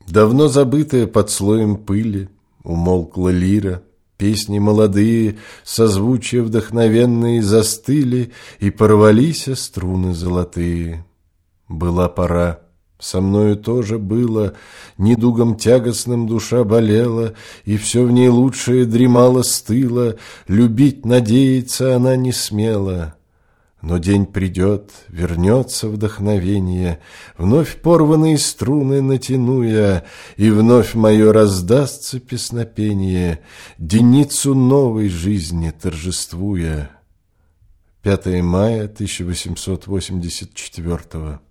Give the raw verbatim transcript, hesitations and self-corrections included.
Давно забытая под слоем пыли, умолкла лира, песни молодые, созвучия вдохновенные застыли, и порвались струны золотые. Была пора, со мною тоже было, недугом тягостным душа болела, и все в ней лучшее дремало стыло, любить надеяться она не смела. Но день придет, вернется вдохновение, вновь порванные струны натяну я, и вновь мое раздастся песнопение, деницу новой жизни торжествуя. пятое мая тысяча восемьсот восемьдесят четвёртого.